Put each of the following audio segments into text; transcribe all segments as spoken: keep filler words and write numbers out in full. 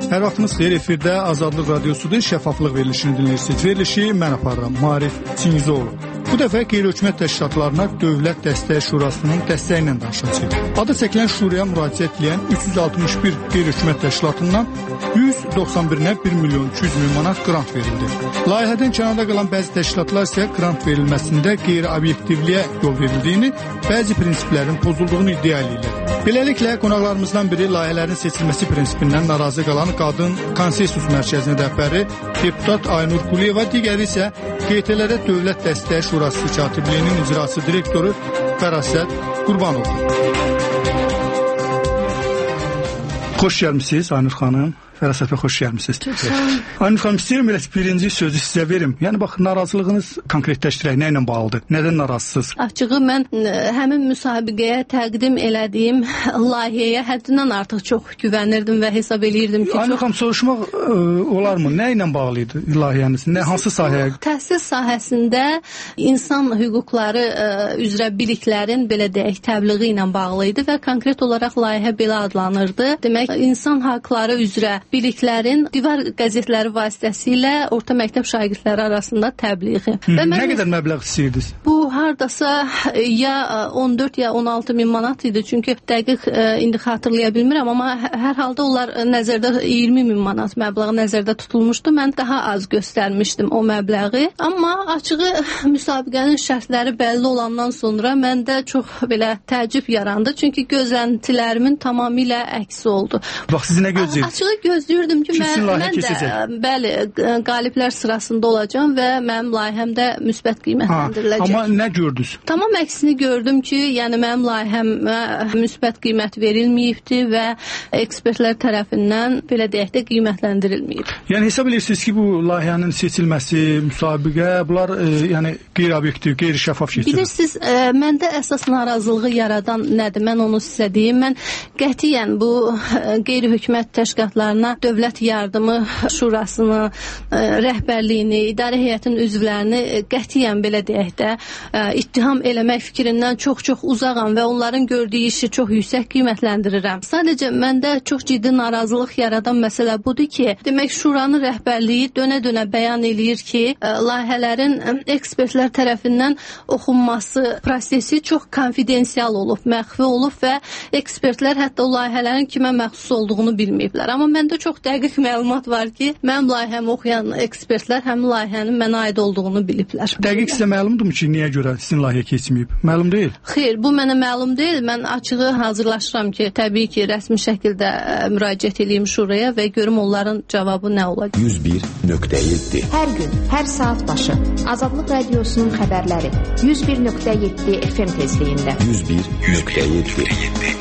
Hər vaxtınız xeyir, efirdə Azadlıq Radiosudur, şəffaflıq verilişini dinləyirsiniz. Verilişi mən aparıram, Marif Çingizoğlu. Bu dəfə qeyri-hökumət təşkilatlarına Dövlət Dəstək Şurasının dəstəyi ilə danışacağıq. Adı çəkilən şuraya müraciət edən üç yüz altmış bir qeyri-hökumət təşkilatından yüz doxsan birinə bir milyon iki yüz min manat qrant verildi. Layihədən kənarda qalan bəzi təşkilatlar isə qrant verilməsində qeyri-obyektivliyə yol verildiyini, bəzi prinsiplərin pozulduğunu iddia edirlər. Beləliklə, qonaqlarımızdan biri layihələrin seçilməsi prinsipindən narazı qalan Qadın Konsensus Mərkəzinin rəhbəri deputat Aynur Quliyeva, digəri isə Q T-lərə Dövlət Dəstək Şurası Katibliyinin icrası direktoru Fərasət Qurbanov. Xoş gəlmisiniz Aynur xanım. Fərasət bəy, xoş gəlmisiniz. Aynur xanım, istəyirəm elə birinci sözü sizə verim. Yəni, bax, narazılığınız konkretləşdirək, nə ilə bağlıdır? Nədən narazısınız? Açığı, mən həmin müsabiqəyə təqdim elədiyim layihəyə həddindən artıq çox güvənirdim və hesab eləyirdim ki... Aynur xanım, soruşmaq ə, olarmı? Nə ilə bağlıydı layihəniz? Nə, hansı sahəyə? Təhsil sahəsində insan hüquqları ə, üzrə biliklərin, belə deyək, təbliği ilə bağlıydı və konkret olaraq layihə belə adlanırdı. Demək, insan haqları üzrə biliklərin divar qəzetləri vasitəsilə orta məktəb şagirdləri arasında təbliği. Hı, mən, nə qədər məbləğ istəyirdiniz? Bu hardasa ya on dörd ya on altı min manat idi. Çünki dəqiq indi xatırlaya bilmirəm, amma hər halda onlar nəzərdə iyirmi min manat məbləği nəzərdə tutulmuşdu. Mən daha az göstərmişdim o məbləği. Amma açığı müsabiqənin şərtləri bəlli olandan sonra məndə çox belə təəccüb yarandı. Çünki gözləntilərimin tamamilə əksi oldu. Bax, siz nə gözləyirsiniz? Açığı gözləyirdim ki, mən, mən də bəli, qaliblər sırasında olacağam və mənim layihəmdə müsbət qiymətləndiriləcək. Ha, amma nə gördünüz? Tamam əksini gördüm ki, yəni mənim layihəmə müsbət qiymət verilməyibdi və ekspertlər tərəfindən belə deyək də qiymətləndirilməyib. Yəni hesab edirsiniz ki, bu layihənin seçilməsi, müsabiqə, bunlar e, yəni qeyri-obyektiv, qeyri-şəffaf keçirir? Bilirsiniz, e, məndə əsas narazılığı yaradan nədir? Mən onu sizə deyim. Mən qətiyyən bu e, qeyri-hökumət təşkilatlarına Dövlət Yardımı Şurasını, ə, rəhbərliyini, idarə heyətinin üzvlərini ə, qətiyyən belə deyək də ə, ittiham eləmək fikrindən çox-çox uzağam və onların gördüyü işi çox yüksək qiymətləndirirəm. Sadəcə məndə çox ciddi narazılıq yaradan məsələ budur ki, demək Şuranın rəhbərliyi dönə-dönə bəyan eləyir ki, ə, layihələrin ə, ekspertlər tərəfindən oxunması prosesi çox konfidensial olub, məxfi olub və ekspertlər hətta o layihələrin kimə məxsus olduğunu bilməyiblər. Amma məndə çox dəqiq məlumat var ki, mənim layihəmi oxuyan ekspertlər həmin layihənin mənə aid olduğunu biliblər. Dəqiq sizə məlumdurmu ki, niyə görə sizin layihə keçməyib? Məlum deyil? Xeyr, bu mənə məlum deyil. Mən açığı hazırlaşıram ki, təbii ki, rəsmi şəkildə ə, müraciət edeyim şuraya və görüm onların cavabı nə olacaq. yüz bir nöqtə yeddi Hər gün, hər saat başı Azadlıq Radiosunun xəbərləri yüz bir nöqtə yeddi F M tezliyində. yüz bir nöqtə yeddi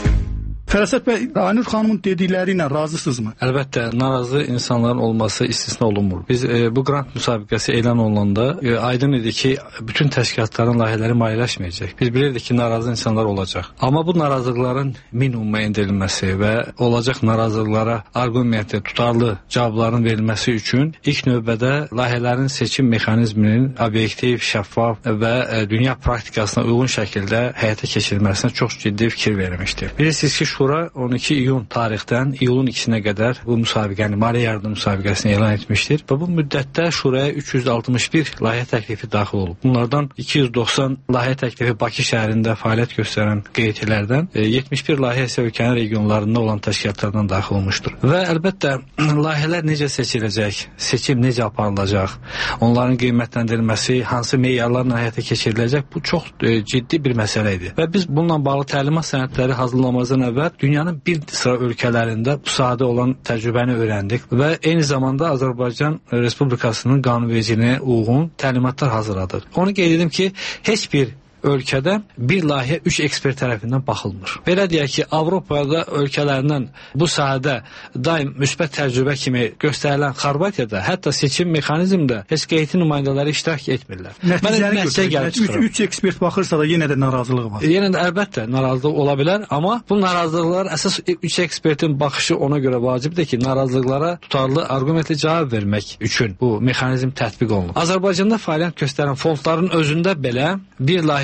Fərasət bəy, Aynur xanımın dedikləri ilə razısınızmı? Əlbəttə, narazı insanların olması istisna olunmur. Biz e, bu qrant müsabiqəsi elan olunanda e, aydın idi ki, bütün təşkilatların layihələri maliyyələşməyəcək. Biz bilirdik ki, narazı insanlar olacaq. Amma bu narazılıqların minimuma endirilməsi və olacaq narazılıqlara arqumentli, tutarlı cavabların verilməsi üçün ilk növbədə layihələrin seçim mexanizminin obyektiv, şəffaf və e, dünya praktikasına uyğun şəkildə həyata keçirilməsinə çox ciddi fikir verilmişdir. Bilirsiniz ki, Şura on iki iyun tarixdən iyulun ikisinə qədər bu müsabiqəni, maliyyə yardım müsabiqəsini elan etmişdir və bu müddətdə Şuraya üç yüz altmış bir layihə təklifi daxil olub. Bunlardan iki yüz doxsan layihə təklifi Bakı şəhərində fəaliyyət göstərən Q T-lərdən, yetmiş bir layihə isə ölkənin regionlarında olan təşkilatlardan daxil olmuşdur. Və əlbəttə, layihələr necə seçiləcək, seçim necə aparılacaq, onların qiymətləndirilməsi, hansı meyarlarla həyata keçiriləcək, bu çox e, ciddi bir məsələ idi. Və biz bununla bağlı təlimat sənədləri hazırlamazdan əvvəl dünyanın bir sıra ölkələrində bu sahədə olan təcrübəni öyrəndik və eyni zamanda Azərbaycan Respublikasının qanunvericiliyinə uyğun təlimatlar hazırladıq. Onu qeyd edim ki, heç bir ölkədə bir layihə üç ekspert tərəfindən baxılmır. Belə deyək ki, Avropada ölkələrindən bu sahədə daim müsbət təcrübə kimi göstərilən Xorvatiyada hətta seçim mexanizmində heç Q T nümayəndələri iştirak etmirlər. Nəticəni götürək. üç ekspert baxırsa da yenə də narazılıq var. Yenə də əlbəttə narazılıq ola bilər, amma bu narazılıqlar əsas üç ekspertin baxışı ona görə vacibdir ki, narazılıqlara tutarlı arqumentli cavab vermək üçün bu mexanizm tətbiq olunur. Azərbaycanda fəaliyyət göstərən fondların özündə belə bir layihə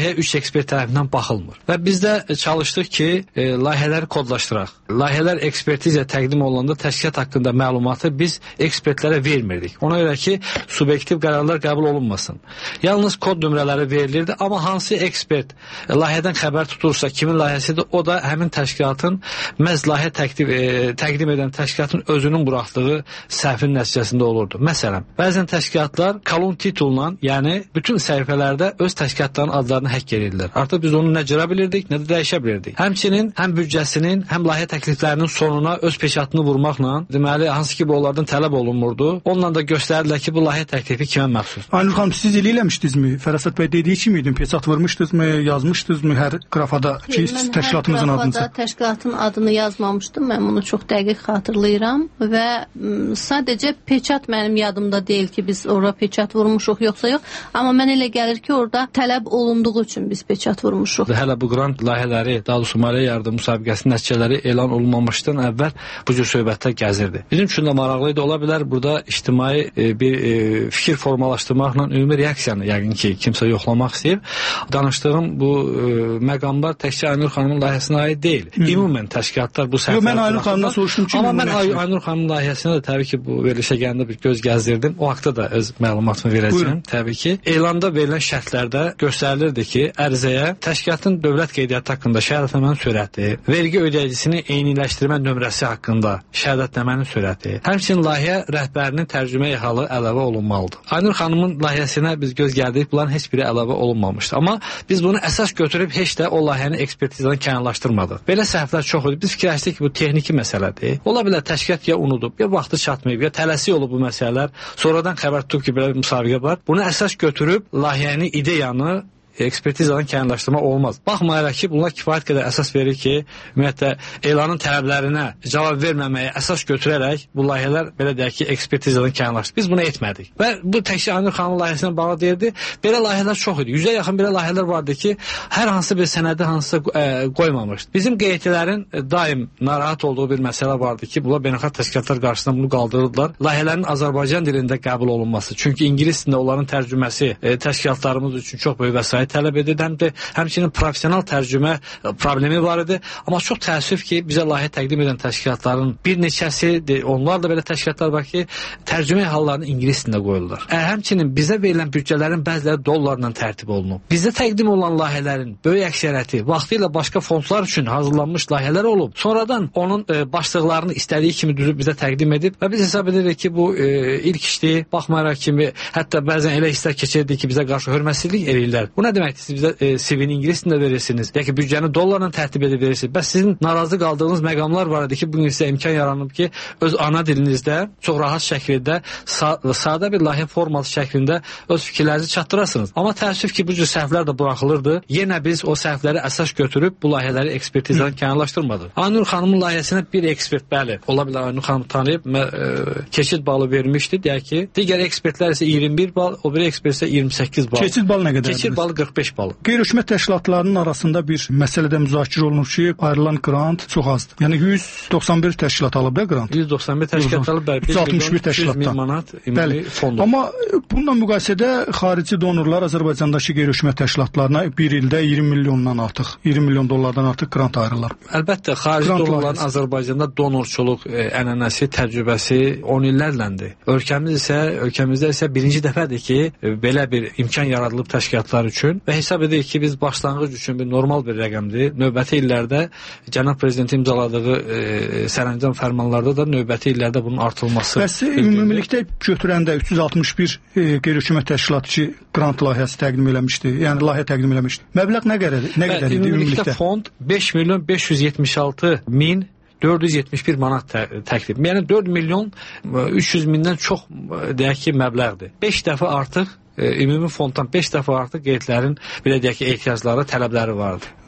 layihəyə üç ekspert tərəfindən baxılmır. Və biz də çalışdıq ki, e, layihələri kodlaşdıraq. Layihələr ekspertizə təqdim olunanda təşkilat haqqında məlumatı biz ekspertlərə vermirdik. Ona görə ki, subyektiv qərarlar qəbul olunmasın. Yalnız kod nömrələri verilirdi, amma hansı ekspert e, layihədən xəbər tutursa, kimin layihəsidir, o da həmin təşkilatın məhz layihə təqdim, e, təqdim edən təşkilatın özünün buraxdığı səhvin nəticəsində olurdu. Məsələn, bəzən təşkilatlar kolon titulla, yəni bütün səhifələrdə öz təşkilatların adlarını həkk edirlər. Artıq biz onu nə cıra bilirdik, nə də dəyişə bilirdik. Həmçinin həm büdcəsinin, həm layihə təkliflərinin sonuna öz peşatını vurmaqla, deməli, hansı ki, bu onlardan tələb olunmurdu. Onunla da göstərdilər ki, bu layihə təklifi kimə məxsusdur. Aynur xanım, siz elə eləmişdinizmi? Fərasət bəy dediyi kimi idin, peşat vurmuşdunuzmu, yazmışdınızmı hər qrafada ki, təşkilatımızın adını? Mən hər təşkilatın adını yazmamışdım, mən bunu çox dəqiq xatırlayıram və m, sadəcə peçat mənim yadımda deyil ki, biz orada peçat vurmuşuq, yoxsa yox, amma mən elə gəlir ki, orada tələb olunduğu üçün biz peçat vurmuşuq. Hələ bu qrant layihələri, daha doğrusu maliyyə yardım müsabiqəsinin nəticələri elan olunmamışdan əvvəl bu cür söhbətlər gəzirdi. Bizim üçün də maraqlı idi, ola bilər burada ictimai e, bir e, fikir formalaşdırmaqla ümumi reaksiyanı yəqin ki, kimsə yoxlamaq istəyir. Danışdığım bu e, məqamlar təkcə Aynur xanımın layihəsinə aid deyil. Hmm. Ümumən təşkilatlar bu səhvləri. Yox, mən Aynur xanımdan soruşdum ki, amma mən Ay Aynur xanımın layihəsinə də təbii ki, bu verilişə gələndə bir göz gəzdirdim. O haqda da öz məlumatımı verəcəm. Buyurun. Təbii ki, elanda verilən şərtlərdə göstərilirdi ki, ərizəyə təşkilatın dövlət qeydiyyatı haqqında şəhadətnamənin sürəti, vergi ödəyicisinin eyniləşdirmə nömrəsi haqqında şəhadətnamənin sürəti, həmçinin layihə rəhbərinin tərcüməyi halı əlavə olunmalıdır. Aynur xanımın layihəsinə biz göz gəldik, bunların heç biri əlavə olunmamışdı. Amma biz bunu əsas götürüb heç də o layihəni ekspertizadan kənarlaşdırmadıq. Belə səhvlər çox idi. Biz fikirləşdik ki, bu texniki məsələdir. Ola bilər təşkilat ya unudub, ya vaxtı çatmayıb, ya tələsi olub bu məsələlər. Sonradan xəbər tutub ki, belə bir müsabiqə var. Bunu əsas götürüb layihəni, ideyanı ekspertizadan kənarlaşdırma olmaz. Baxmayaraq ki, bunlar kifayət qədər əsas verir ki, ümumiyyətlə elanın tələblərinə cavab verməməyə əsas götürərək bu layihələr belə deyək ki, ekspertizadan kənarlaşdırır. Biz bunu etmədik. Və bu təkcə Aynur xanımın layihəsinə bağlı deyildi. Belə layihələr çox idi. Yüzə yaxın belə layihələr vardı ki, hər hansı bir sənədi hansısa e, qoymamışdı. Bizim qeydiyyətlərin e, daim narahat olduğu bir məsələ vardı ki, bunlar beynəlxalq təşkilatlar qarşısında bunu qaldırırdılar. Layihələrin Azərbaycan dilində qəbul olunması. Çünki ingilis dilində onların tərcüməsi e, təşkilatlarımız üçün çox böyük vəsait tələb edir, həm də həmçinin professional tərcümə problemi var idi. Amma çox təəssüf ki, bizə layihə təqdim edən təşkilatların bir neçəsi, onlar da belə təşkilatlar var ki, tərcümə hallarını ingilis dilində qoyurlar. Ə, həmçinin bizə verilən büdcələrin bəziləri dollarla tərtib olunub. Bizə təqdim olunan layihələrin böyük əksəriyyəti vaxtilə başqa fondlar üçün hazırlanmış layihələr olub. Sonradan onun e, başlıqlarını istədiyi kimi düzüb bizə təqdim edib və biz hesab edirik ki, bu e, ilk işdir. Baxmayaraq kimi, hətta bəzən elə hisslər keçirdik ki, bizə qarşı hörmətsizlik eləyirlər. Bu nə deməkdir? Siz bizə e, C V-ni ingilis dilində verirsiniz. Ya ki, büdcəni dollarla tərtib edib verirsiniz. Bəs sizin narazı qaldığınız məqamlar var idi ki, bugün sizə imkan yaranıb ki, öz ana dilinizdə çox rahat şəkildə sa sadə bir layihə forması şəklində öz fikirlərinizi çatdırasınız. Amma təəssüf ki, bu cür səhvlər də buraxılırdı. Yenə biz o səhvləri əsas götürüb bu layihələri ekspertizadan kənarlaşdırmadıq. Aynur xanımın layihəsinə bir ekspert, bəli, ola bilər Aynur xanım tanıyıb, mə, e, keçid balı vermişdi, deyək ki, digər ekspertlər isə iyirmi bir bal, o biri ekspert isə iyirmi səkkiz bal. Keçid balı nə qədərdir? Keçid balı qırx beş bal. Qeyri-hökumət təşkilatlarının arasında bir məsələdə müzakirə olunur ki, ayrılan qrant çox azdır. Yəni yüz doxsan bir təşkilat alıb da qrant. yüz doxsan bir təşkilat alıb, bəli, yüz altmış bir təşkilatdan. Manat ümumi fondu. Amma bununla müqayisədə xarici donorlar Azərbaycandakı qeyri-hökumət təşkilatlarına bir ildə iyirmi milyondan artıq, iyirmi milyon dollardan artıq qrant ayrılır. Əlbəttə, xarici grant donorların layihəsi. Azərbaycanda donorçuluq e, ənənəsi, təcrübəsi on illərləndir. Ölkəmiz isə, ölkəmizdə isə birinci dəfədir ki, e, belə bir imkan yaradılıb təşkilatlar üçün və hesab edirik ki, biz başlanğıc üçün bir normal bir rəqəmdir. Növbəti illərdə cənab prezidentin imzaladığı e, sərəncam fərmanlarda da növbəti illərdə bunun artırılması. Bəs ümumilikdə götürəndə üç yüz altmış bir e, qeyri-hökumət təşkilatçı qrant layihəsi təqdim eləmişdi. Yəni layihə təqdim eləmişdi. Məbləğ nə qədər nə qədər idi ümumilikdə? Fond beş milyon beş yüz yetmiş altı min dörd yüz yetmiş bir manat tə təklif. Yəni dörd milyon üç yüz mindən çox deyək ki, məbləğdir. beş dəfə artıq e, ümumi fonddan beş dəfə artıq qeydlərin belə deyək ki, ehtiyacları, tələbləri vardı.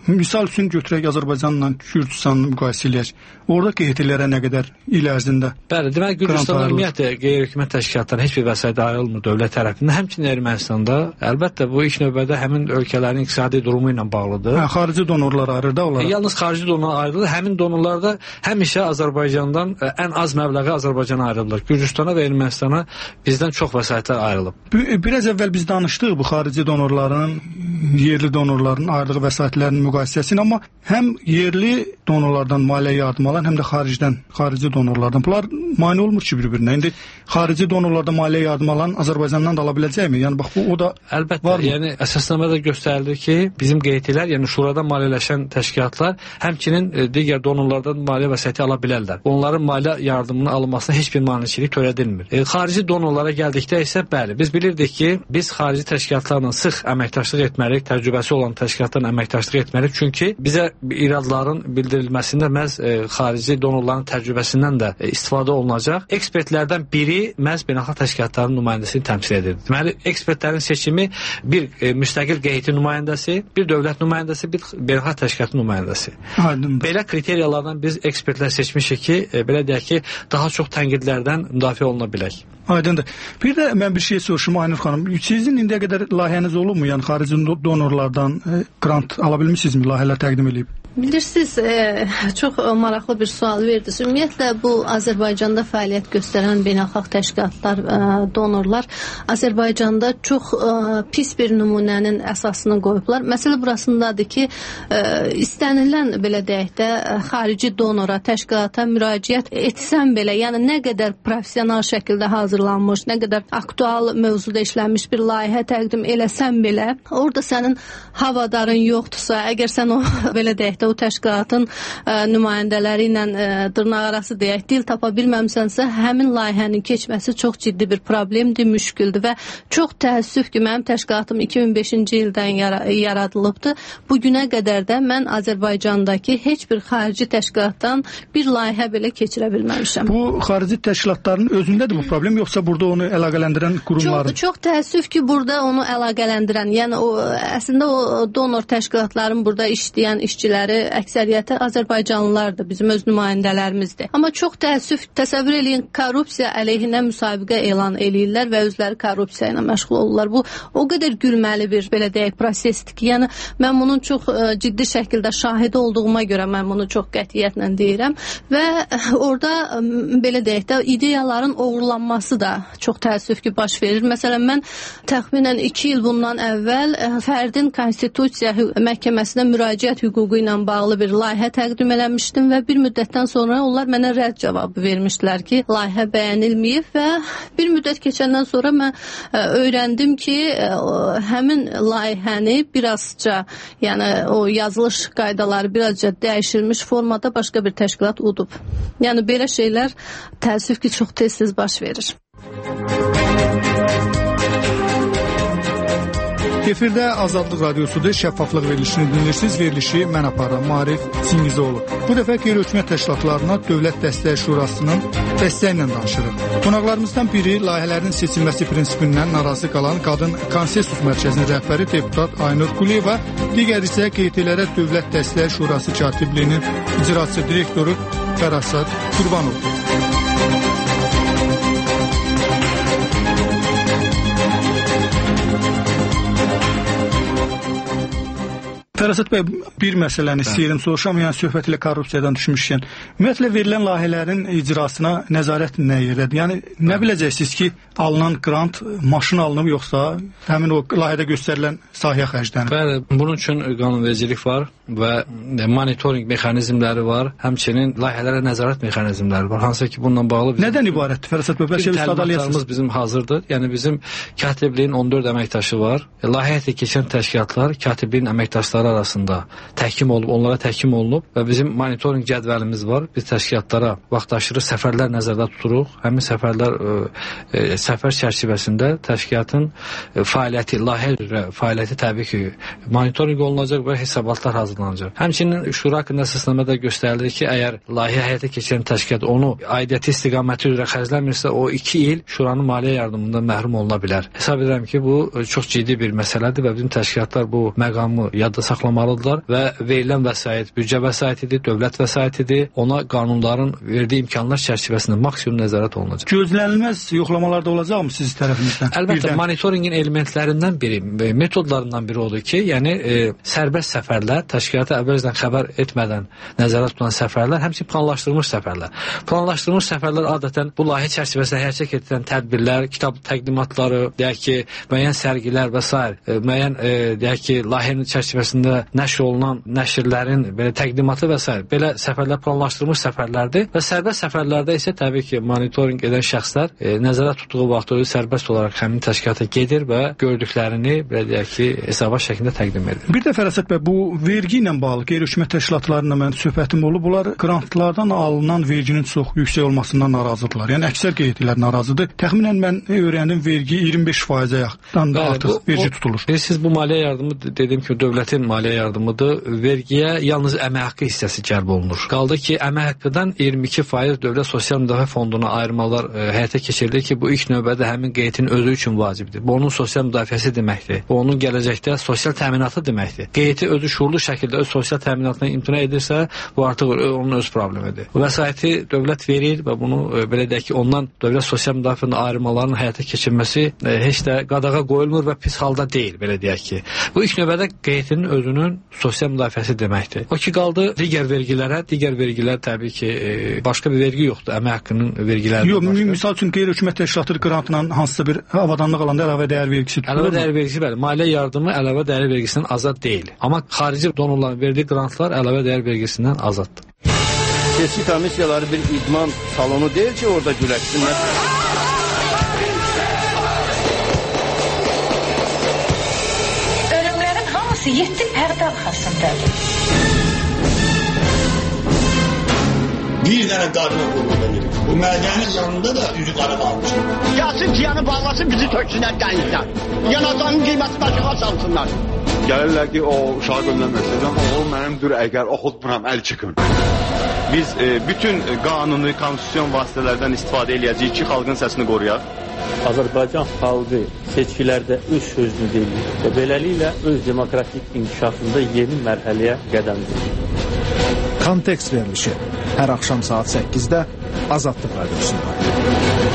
Misal üçün götürək Azərbaycanla Gürcüstanı müqayisə eləyək. Orada Q H T-lərə nə qədər il ərzində? Bəli, demək Gürcüstanda ümumiyyətlə qeyri-hökumət təşkilatlarına heç bir vəsait ayrılmır dövlət tərəfindən. Həmçinin Ermənistanda, əlbəttə bu ilk növbədə həmin ölkələrin iqtisadi durumu ilə bağlıdır. Hə, xarici donorlar ayrır da onlara. E, yalnız xarici donorlar ayrılır. Həmin donorlarda həmişə Azərbaycandan ə, ən az məbləği Azərbaycana ayrılır. Gürcüstana və Ermənistana bizdən çox vəsaitlər ayrılıb. Biraz əvvəl biz danışdıq bu xarici donorların, yerli donorların ayrılığı vəsaitlərinin müqayisəsini, amma həm yerli donorlardan maliyyə yardım alan, həm də xaricdən, xarici donorlardan. Bunlar mane olmur ki bir-birinə. İndi xarici donorlardan maliyyə yardım alan Azərbaycandan da ala biləcəkmi? Yəni bax bu o da əlbəttə, varmı? Yəni əsasnamədə göstərilir ki, bizim Q H T-lər, yəni şuradan maliyyələşən təşkilatlar həmçinin e, digər donorlardan maliyyə vəsaiti ala bilərlər. Onların maliyyə yardımının alınmasına heç bir maneçilik törədilmir. E, xarici donorlara gəldikdə isə bəli, biz bilirdik ki, biz xarici təşkilatlarla sıx əməkdaşlıq etməliyik, təcrübəsi olan təşkilatlarla əməkdaşlıq etməliyik. Çünki bizə iradların bildirilməsində məhz e, xarici donorların təcrübəsindən də e, istifadə olunacaq. Ekspertlərdən biri məhz beynəlxalq təşkilatların nümayəndəsini təmsil edir. Deməli, ekspertlərin seçimi bir e, müstəqil Q H T nümayəndəsi, bir dövlət nümayəndəsi, bir beynəlxalq təşkilatın nümayəndəsi. Aydındır. Belə kriteriyalardan biz ekspertlər seçmişik ki, e, belə deyək ki, daha çox tənqidlərdən müdafiə oluna bilək. Aydındır. Bir də mən bir şey soruşum Aynur xanım. Sizin indiyə qədər layihəniz olubmu? Yəni xarici donorlardan e, grant ala bilmisinizmi? Layihələr təqdim edib? Bilirsiniz, e, çox maraqlı bir sual verdiniz. Ümumiyyətlə bu Azərbaycanda fəaliyyət göstərən beynəlxalq təşkilatlar, e, donorlar Azərbaycanda çox e, pis bir nümunənin əsasını qoyublar. Məsələ burasındadır ki, e, istənilən belə deyək də xarici donora, təşkilata müraciət etsən belə, yəni nə qədər professional şəkildə hazırlanmış, nə qədər aktual mövzuda işlənmiş bir layihə təqdim eləsən belə, orada sənin havadarın yoxdursa, əgər sən o belə deyək də o təşkilatın ə, nümayəndələri ilə ə, dırnaq arası deyək, dil tapa bilməmsənsə, həmin layihənin keçməsi çox ciddi bir problemdir, müşküldür və çox təəssüf ki, mənim təşkilatım iki min beşinci ildən yara yaradılıbdır. Bu günə qədər də mən Azərbaycandakı heç bir xarici təşkilatdan bir layihə belə keçirə bilməmişəm. Bu xarici təşkilatların özündədir bu problem, yoxsa burada onu əlaqələndirən qurumlar? Çox, çox təəssüf ki, burada onu əlaqələndirən, yəni o əslində o donor təşkilatların burada işləyən işçiləri əksəriyyəti Azərbaycanlılardır, bizim öz nümayəndələrimizdir. Amma çox təəssüf, təsəvvür eləyin, korrupsiya əleyhinə müsabiqə elan eləyirlər və özləri korrupsiya ilə məşğul olurlar. Bu o qədər gülməli bir belə deyək prosesdir ki, yəni mən bunun çox ə, ciddi şəkildə şahidi olduğuma görə mən bunu çox qətiyyətlə deyirəm və orada ə, belə deyək də ideyaların uğurlanması da çox təəssüf ki, baş verir. Məsələn, mən təxminən iki il bundan əvvəl ə, fərdin konstitusiya məhkəməsinə müraciət hüququ ilə bağlı bir layihə təqdim eləmişdim və bir müddətdən sonra onlar mənə rədd cavabı vermişdilər ki, layihə bəyənilməyib və bir müddət keçəndən sonra mən ə, öyrəndim ki, ə, həmin layihəni birazca, yəni o yazılış qaydaları birazca dəyişilmiş formada başqa bir təşkilat udub. Yəni belə şeylər təəssüf ki, çox tez-tez baş verir. Efirdə Azadlıq Radiosudur, şəffaflıq verilişini dinləyirsiniz. Verilişi mən aparıram, Maarif Çingizoğlu. Bu dəfə qeyri-hökumət təşkilatlarına Dövlət Dəstəyi Şurasının dəstəyi ilə danışırıq. Qonaqlarımızdan biri layihələrin seçilməsi prinsipindən narazı qalan Qadın Konsensus Mərkəzinin rəhbəri deputat Aynur Quliyeva, digər isə Q H T-lərə Dövlət Dəstəyi Şurası katibliyinin icraçı direktoru Fərasat Qurbanov. Fərasat bəy, bir məsələni istəyirəm soruşam, yəni söhbət ilə korrupsiyadan düşmüşkən. Ümumiyyətlə verilən layihələrin icrasına nəzarət nə yerdədir? Yəni nə biləcəksiniz ki, alınan grant maşın alınıb yoxsa həmin o layihədə göstərilən sahəyə xərclənir? Bəli, bunun üçün qanunvericilik var və monitorinq mexanizmləri var, həmçinin layihələrə nəzarət mexanizmləri var. Hansı ki, bununla bağlı bizim... Nədən ibarətdir Fərasat bəy? Bəlkə təlimatlarımız bizim hazırdır. Yəni bizim katibliyin on dörd əməkdaşı var. Layihə həyata keçən təşkilatlar katibliyin əməkdaşları arasında təhkim olub, onlara təhkim olunub və bizim monitorinq cədvəlimiz var. Biz təşkilatlara vaxtaşırı səfərlər nəzərdə tuturuq. Həmin səfərlər ə, ə, səfər çərçivəsində təşkilatın ə, fəaliyyəti, layihə üzrə fəaliyyəti təbii ki, monitorinq olunacaq və hesabatlar hazırlanacaq. hazırlanacaq. Həmçinin şura haqqında əsasnamada göstərilir ki, əgər layihə həyata keçirən təşkilat onu aidiyyəti istiqaməti üzrə xərcləmirsə, o iki il şuranın maliyyə yardımından məhrum oluna bilər. Hesab edirəm ki, bu çox ciddi bir məsələdir və bizim təşkilatlar bu məqamı yadda saxlamalıdırlar və verilən vəsait büdcə vəsaitidir, dövlət vəsaitidir. Ona qanunların verdiyi imkanlar çərçivəsində maksimum nəzarət olunacaq. Gözlənilməz yoxlamalar da olacaqmı siz tərəfinizdən? Əlbəttə, birdən monitorinqin elementlərindən biri, metodlarından biri odur ki, yəni e, sərbəst səfərlər, təşkilata əvvəlcədən xəbər etmədən nəzərdə tutulan səfərlər, həmçinin planlaşdırılmış səfərlər. Planlaşdırılmış səfərlər adətən bu layihə çərçivəsində həyata keçirilən tədbirlər, kitab təqdimatları, deyək ki, müəyyən sərgilər və s. E, müəyyən e, deyək ki, layihənin çərçivəsində nəşr olunan nəşrlərin belə təqdimatı və s. belə səfərlər planlaşdırılmış səfərlərdir və sərbəst səfərlərdə isə təbii ki, monitorinq edən şəxslər e, nəzərdə tutduğu vaxt o sərbəst olaraq həmin təşkilata gedir və gördüklərini belə deyək ki, hesabat şəklində təqdim edir. Bir də Fərasət bəy, bu vergi ilə bağlı qeyri-hökumət təşkilatlarıyla mən söhbətim olub. Bunlar qrantlardan alınan verginin çox yüksək olmasından narazıdırlar. Yəni əksər qeydiyyətlər narazıdır. Təxminən mən öyrəndim, vergi iyirmi beş faizə yaxın da artıq bu, vergi tutulur. Siz bu maliyyə yardımı dediyim kimi dövlətin maliyyə yardımıdır. Vergiyə yalnız əmək haqqı hissəsi cəlb olunur. Qaldı ki, əmək haqqıdan iyirmi iki faiz dövlət sosial müdafiə fonduna ayırmalar e, həyata keçirilir ki, bu ilk növbədə həmin qeydiyyətin özü üçün vacibdir. Bu onun sosial müdafiəsi deməkdir. Bu onun gələcəkdə sosial təminatı deməkdir. Qeydiyyəti özü şuurlu şəkildə öz sosial təminatına imtina edirsə, bu artıq onun öz problemidir. Bu vəsaiti dövlət verir və bunu e, belə deyək ki, ondan dövlət sosial müdafiənin ayrılmalarının həyata keçirilməsi e, heç də qadağa qoyulmur və pis halda deyil, belə deyək ki. Bu ilk növbədə qeydiyyətin özünün sosial müdafiəsi deməkdir. O ki, qaldı digər vergilərə, digər vergilər təbii ki, e, başqa bir vergi yoxdur, əmək haqqının vergiləri. Yox, misal üçün qeyri-hökumət təşkilatı qrantla hansısa bir avadanlıq alanda əlavə dəyər vergisi tutulur. Əlavə dəyər vergisi bəli, maliyyə yardımı əlavə dəyər vergisindən azad deyil. Amma xarici donorların verdiyi qrantlar əlavə dəyər vergisindən azaddır. Seçki komissiyaları bir idman salonu deyil ki, orada güləşsinlər. Ölümlərin hamısı yeddi pərdə arxasındadır. Bir dənə qarına qurulur. Bu mədənin yanında da üzü qara qalmış. Gəlsin tiyanı bağlasın, bizi töksünlər dənizdən. Yanacağının qiyməti başıqa salsınlar. Gəlirlər ki, o uşağı göndərməsin. Oğul mənimdir, əgər oxutmuram, əl çıxın. Biz e, bütün qanuni, konstitusyon vasitələrdən istifadə eləyəcəyik ki, xalqın səsini qoruyaq. Azərbaycan xalqı seçkilərdə öz sözünü deyir və beləliklə öz demokratik inkişafında yeni mərhələyə qədəm qoyur. Kontekst verilişi hər axşam saat səkkizdə Azadlıq Radiosunda.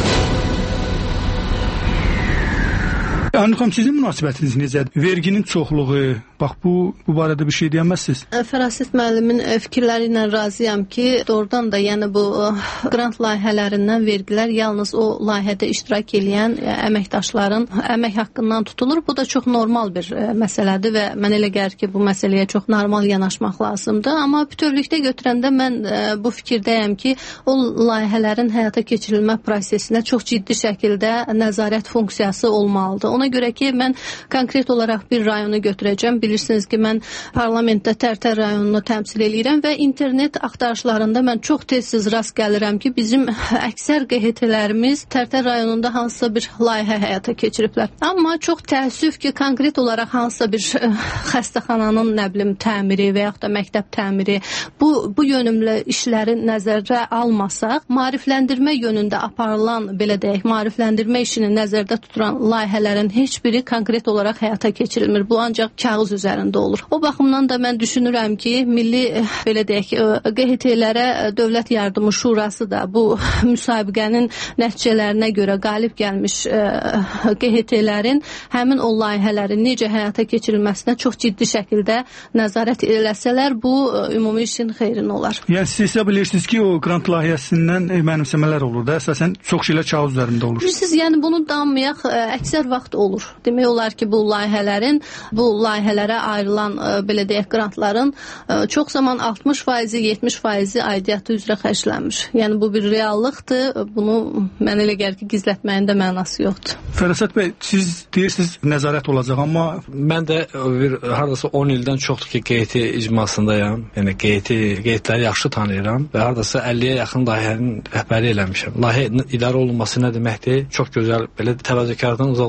Anlıqam, sizin münasibətiniz necədir? Verginin çoxluğu, bax bu, bu barədə bir şey deyəməzsiniz? Fərasit müəllimin fikirləri ilə razıyam ki, doğrudan da yəni bu qrant layihələrindən vergilər yalnız o layihədə iştirak edən əməkdaşların əmək haqqından tutulur. Bu da çox normal bir məsələdir və mən elə gəlir ki, bu məsələyə çox normal yanaşmaq lazımdır. Amma bütövlükdə götürəndə mən bu fikirdəyəm ki, o layihələrin həyata keçirilmə prosesinə çox ciddi şəkildə nəzarət funksiyası olmalıdır. Ona görə ki, mən konkret olaraq bir rayonu götürəcəm. Bilirsiniz ki, mən parlamentdə Tərtər rayonunu təmsil edirəm və internet axtarışlarında mən çox tez-tez rast gəlirəm ki, bizim əksər Q H T-lərimiz Tərtər rayonunda hansısa bir layihə həyata keçiriblər. Amma çox təəssüf ki, konkret olaraq hansısa bir xəstəxananın nə bilim təmiri və yaxud da məktəb təmiri bu, bu yönümlü işləri nəzərə almasaq, maarifləndirmə yönündə aparılan, belə deyək, maarifləndirmə işini nəzərdə tutulan layihələrin heç biri konkret olaraq həyata keçirilmir. Bu ancaq kağız üzərində olur. O baxımdan da mən düşünürəm ki, milli belə deyək, Q H T-lərə Dövlət Yardımı Şurası da bu müsabiqənin nəticələrinə görə qalib gəlmiş Q H T-lərin həmin o layihələrin necə həyata keçirilməsinə çox ciddi şəkildə nəzarət eləsələr, bu ümumi işin xeyrinə olar. Yəni siz hesab edirsiniz ki, o qrant layihəsindən mənimsəmələr olur da, əsasən çox şeylər kağız üzərində olur. Siz yəni bunu danmayaq, əksər vaxt olur. Demək olar ki, bu layihələrin, bu layihələrə ayrılan belə deyək qrantların çox zaman altmış faizi, yetmiş faizi aidiyyatı üzrə xərclənmiş. Yəni bu bir reallıqdır. Bunu mən elə gəlir ki, gizlətməyin də mənası yoxdur. Fərasət bəy, siz deyirsiniz nəzarət olacaq, amma mən də bir hardasa on ildən çoxdur ki, Q H T icmasındayam. Yəni Q H T, Q H T-ləri yaxşı tanıyıram və hardasa əlliyə yaxın layihənin rəhbəri eləmişəm. Layihə idarə olunması nə deməkdir? Çox gözəl, belə təvəzzökardan uzaq olsa çox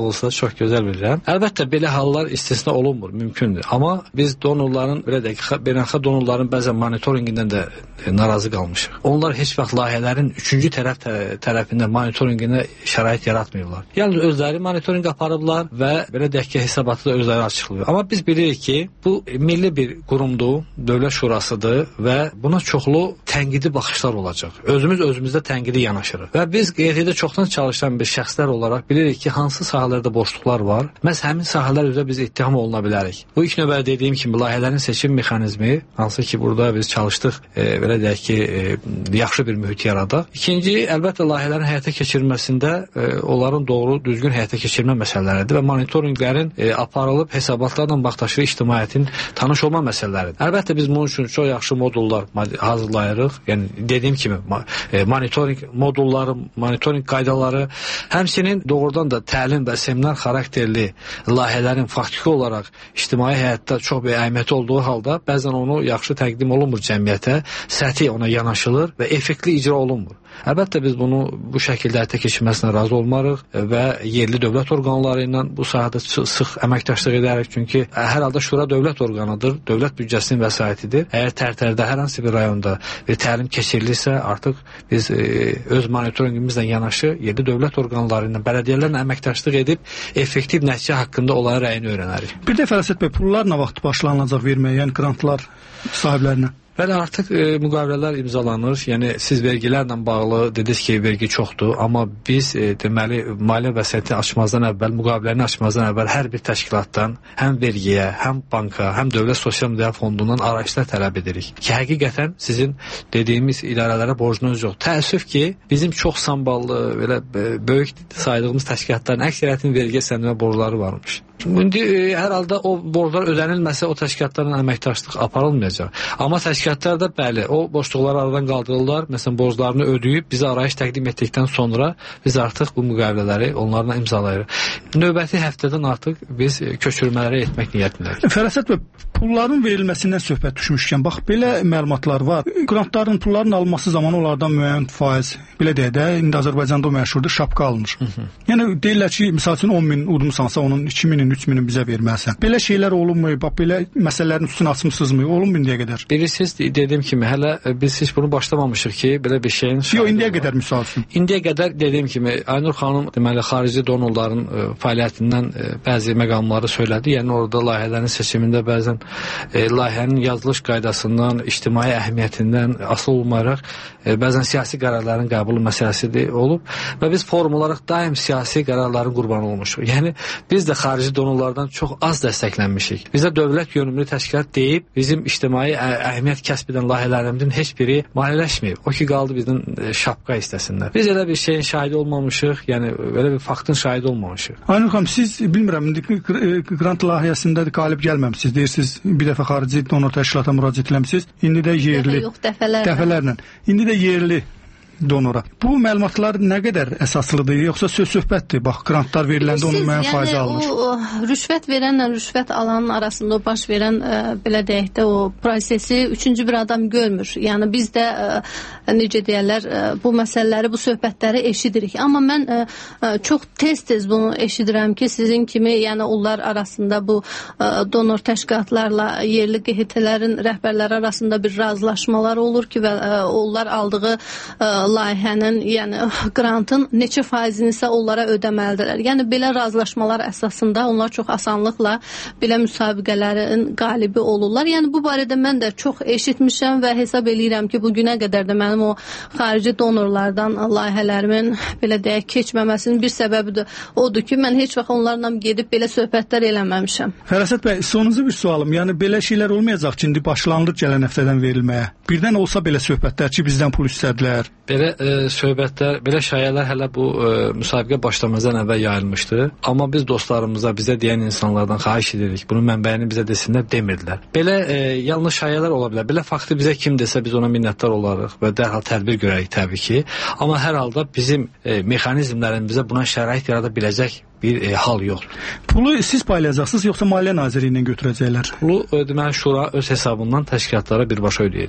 çox gözəl bilirəm. Əlbəttə belə hallar istisna olunmur, mümkündür. Amma biz donorların, belə deyək, beynəlxalq donorların bəzən monitoringindən də narazı qalmışıq. Onlar heç vaxt layihələrin üçüncü tərəf tərəfindən monitoringinə şərait yaratmırlar. Yalnız özləri monitorinq aparıblar və belə deyək ki, hesabatı da özləri açıqlıyor. Amma biz bilirik ki, bu milli bir qurumdur, dövlət şurasıdır və buna çoxlu tənqidi baxışlar olacaq. Özümüz özümüzdə tənqidi yanaşırıq. Və biz Q T D çoxdan çalışan bir şəxslər olaraq bilirik ki, hansı sahələrdə boşluqlar var. Məhz həmin sahələr üzrə biz ittiham oluna bilərik. Bu ilk növbədə dediyim kimi layihələrin seçim mexanizmi, hansı ki, burada biz çalışdıq, e, belə deyək ki, e, yaxşı bir mühit yaradaq. İkinci, əlbəttə layihələrin həyata keçirilməsində e, onların doğru, düzgün həyata keçirilmə məsələləridir və monitorinqlərin e, aparılıb hesabatlarla vaxtaşırı ictimaiyyətin tanış olma məsələləridir. Əlbəttə biz bunun üçün çox yaxşı modullar hazırlayırıq. Yəni dediyim kimi e, monitorinq modulları, monitorinq qaydaları, həmçinin doğrudan da təlim və seminar xarakterli layihələrin faktiki olaraq ictimai həyatda çox bir əhəmiyyəti olduğu halda bəzən onu yaxşı təqdim olunmur cəmiyyətə, səthi ona yanaşılır və effektli icra olunmur. Əlbəttə biz bunu bu şəkildə həyata keçirməsinə razı olmarıq və yerli dövlət orqanları ilə bu sahədə sıx əməkdaşlıq edərik. Çünki hər halda şura dövlət orqanıdır, dövlət büdcəsinin vəsaitidir. Əgər tərtərdə hər hansı bir rayonda bir təlim keçirilirsə, artıq biz e, öz monitoringimizlə yanaşı yerli dövlət orqanları ilə, bələdiyyələrlə əməkdaşlıq edib effektiv nəticə haqqında onların rəyini öyrənərik. Bir də Fərasət bəy, pullar nə vaxt başlanılacaq verməyə, yəni grantlar sahiblərinə? Bəli, artıq e, müqavilələr imzalanır. Yəni siz vergilərlə bağlı dediniz ki, vergi çoxdur, amma biz e, deməli maliyyə vəsaiti açmazdan əvvəl, müqaviləni açmazdan əvvəl hər bir təşkilatdan həm vergiyə, həm banka, həm Dövlət Sosial Müdafiə Fondundan arayışlar tələb edirik ki, həqiqətən sizin dediyimiz idarələrə borcunuz yox. Təəssüf ki, bizim çox samballı, belə böyük saydığımız təşkilatların əksəriyyətinin vergi sənədə borcları varmış. İndi e, hər halda o borclar ödənilməsə o təşkilatlarla əməkdaşlıq aparılmayacaq. Amma təşkilatlar da bəli, o boşluqları aradan qaldırırlar. Məsələn, borclarını ödəyib bizə arayış təqdim etdikdən sonra biz artıq bu müqavilələri onlarla imzalayırıq. Növbəti həftədən artıq biz köçürmələri etmək niyyətindəyik. Fərasət bəy, pulların verilməsindən söhbət düşmüşkən, bax belə məlumatlar var. Grantların, pulların alınması zamanı onlardan müəyyən faiz, belə deyək də, indi Azərbaycanda o məşhurdur, şapka alınır. Hı -hı. Yəni deyirlər ki, misal üçün on min udmusansa onun iki minin, üç minin bizə verməlisən. Belə şeylər olunmuyor, bax belə məsələlərin üstünü açmısınızmı? Olunmu indiyə qədər? Bilirsiniz, dediyim kimi, hələ biz heç bunu başlamamışıq ki, belə bir şeyin... Yox, indiyə qədər misal üçün. İndiyə qədər dediyim kimi, Aynur xanım deməli xarici donorların e, fəaliyyətindən e, bəzi məqamları söylədi. Yəni orada layihələrin seçimində bəzən e, layihənin yazılış qaydasından, ictimai əhəmiyyətindən asılı olmayaraq e, bəzən siyasi qərarların qəbulu məsələsidir olub və biz forum olaraq daim siyasi qərarların qurbanı olmuşuq. Yəni biz də xarici donorlardan çox az dəstəklənmişik. Bizə dövlət yönümlü təşkilat deyib bizim ictimai əhəmiyyət kəsb edən layihələrimizin heç biri maliyyələşməyib. O ki qaldı bizim şapka hissəsində. Biz elə bir şeyin şahidi olmamışıq, yəni belə bir faktın şahidi olmamışıq. Aynur xanım, siz bilmirəm indi grant layihəsində qalib gəlməmisiniz. Deyirsiniz bir dəfə xarici donor təşkilata müraciət etmisiniz. İndi də yerli. Yox, dəfələrlə. Dəfələrlə. İndi də yerli donora. Bu məlumatlar nə qədər əsaslıdır, yoxsa söz-söhbətdir? Bax, grantlar veriləndə onun müəyyən faizi yəni, alınır. O, rüşvət verənlə rüşvət alanın arasında o baş verən ə, belə deyək də o prosesi üçüncü bir adam görmür. Yəni biz də ə, necə deyirlər, ə, bu məsələləri, bu söhbətləri eşidirik. Amma mən ə, ə, çox tez-tez bunu eşidirəm ki, sizin kimi, yəni onlar arasında bu ə, donor təşkilatlarla yerli Q H T-lərin rəhbərləri arasında bir razılaşmalar olur ki və ə, onlar aldığı ə, layihənin, yəni grantın neçə faizini isə onlara ödəməlidirlər. Yəni belə razılaşmalar əsasında onlar çox asanlıqla belə müsabiqələrin qalibi olurlar. Yəni bu barədə mən də çox eşitmişəm və hesab eləyirəm ki, bu günə qədər də mənim o xarici donorlardan layihələrimin belə deyək keçməməsinin bir səbəbi də odur ki, mən heç vaxt onlarla gedib belə söhbətlər eləməmişəm. Fərasət bəy, sonuncu bir sualım. Yəni belə şeylər olmayacaq ki, indi başlanılır gələn həftədən verilməyə. Birdən olsa belə söhbətlər ki, bizdən pul istədilər. Belə e, söhbətlər, belə şayələr hələ bu e, müsabiqə başlamazdan əvvəl yayılmışdı. Amma biz dostlarımıza, bizə deyən insanlardan xahiş edirik. Bunun mənbəyini bizə desinlər, demirdilər. Belə e, yanlış şayələr ola bilər. Belə faktı bizə kim desə biz ona minnətdar olarıq və dərhal tədbir görərik təbii ki. Amma hər halda bizim e, mexanizmlərin bizə buna şərait yarada biləcək bir e, hal yoxdur. Pulu siz paylayacaqsınız, yoxsa Maliyyə Nazirliyi ilə götürəcəklər? Pulu e, deməli şura öz hesabından təşkilatlara birbaşa ödəyəcək.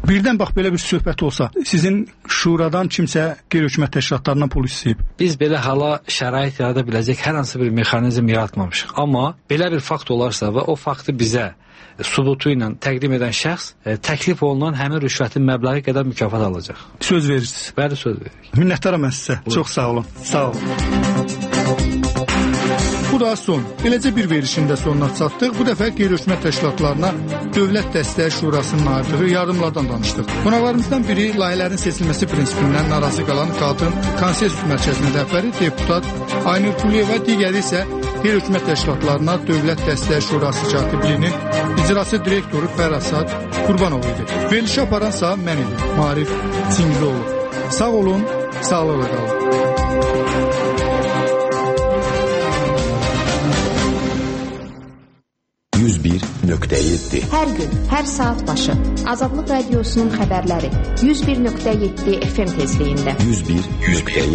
Birdən bax belə bir söhbət olsa, sizin şuradan kimsə qeyri-hökumət təşkilatlarından pul istəyib. Biz belə hala şərait yarada biləcək hər hansı bir mexanizm yaratmamışıq. Amma belə bir fakt olarsa və o faktı bizə subutu ilə təqdim edən şəxs e, təklif olunan həmin rüşvətin məbləği qədər mükafat alacaq. Söz verirsiniz. Bəli, söz veririk. Minnətdaram mən sizə. Buyur. Çox sağ olun. Sağ olun. Bu da son. Beləcə bir verilişin də sonuna çatdıq. Bu dəfə qeyri-hökumət təşkilatlarına Dövlət Dəstək Şurasının ayırdığı yardımlardan danışdıq. Qonaqlarımızdan biri layihələrin seçilməsi prinsipindən narazı qalan Qadın Konsensus Mərkəzinin rəhbəri deputat Aynur Quliyeva, digəri isə qeyri-hökumət təşkilatlarına Dövlət Dəstək Şurası katibliyinin icraçı direktoru Fərasad Qurbanov idi. Verilişi aparansa mən idim, Maarif Çingizoğlu. Sağ olun, sağlıqla qalın. yüz bir nöqtə yeddi. Hər gün, hər saat başı Azadlıq Radiosunun xəbərləri yüz bir nöqtə yeddi F M tezliyində. yüz bir nöqtə yeddi.